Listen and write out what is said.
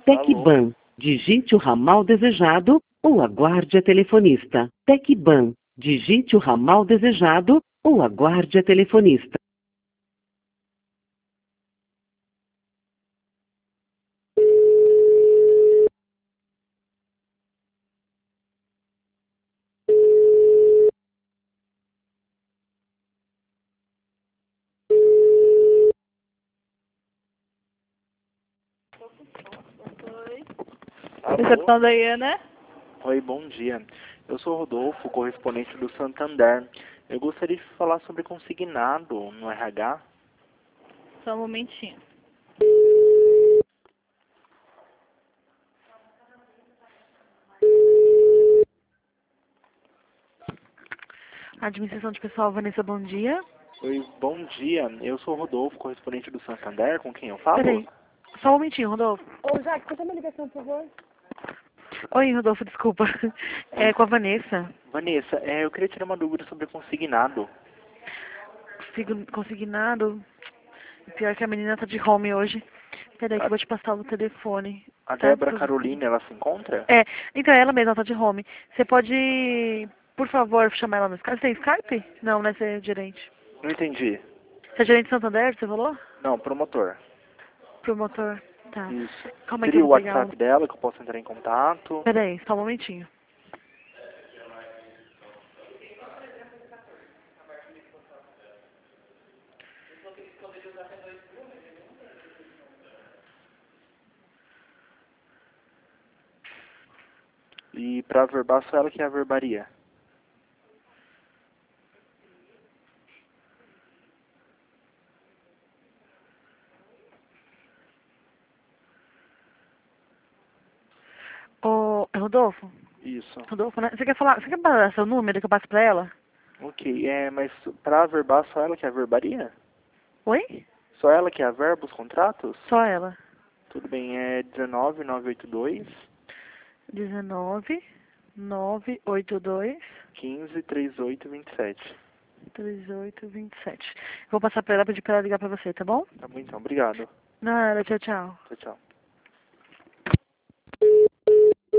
TecBan. Digite o ramal desejado ou aguarde a telefonista. TecBan. Digite o ramal desejado ou aguarde a telefonista. Recepção da Iana. Oi, bom dia. Eu sou o Rodolfo, correspondente do Santander. Eu gostaria de falar sobre consignado no RH. Só um momentinho. Administração de pessoal, Vanessa, bom dia. Oi, bom dia. Eu sou o Rodolfo, correspondente do Santander. Com quem eu falo? Peraí, só um momentinho, Rodolfo. Ô, Jaque, conta uma ligação, por favor. Oi, Rodolfo, desculpa. É com a Vanessa. Vanessa, eu queria tirar uma dúvida sobre consignado. Consignado. Pior que a menina tá de home hoje. Peraí que eu vou te passar o telefone. A Tá? Débora Carolina, ela se encontra? É, então ela mesma tá de home. Você pode, por favor, chamar ela no Skype? Você tem Skype? Não, né? Você é gerente. Não entendi. Você é gerente de Santander, você falou? Não, promotor. Promotor. Tá. Isso. Calma aí que Seria eu o vou pegar WhatsApp dela que eu posso entrar em contato? Peraí, só um momentinho. E pra averbar, só ela que averbaria. Ô, Rodolfo? Isso. Rodolfo, né? Você quer falar, você quer passar seu número que eu passo pra ela? Ok, mas pra averbar, só ela que averbaria? Oi? Só ela que averba os contratos? Só ela. Tudo bem, é 19982 19982 15 3827. 3827. Vou passar pra ela, pedir pra ela ligar pra você, tá bom? Tá bom então, obrigado. Nada, tchau, tchau. Tchau, tchau.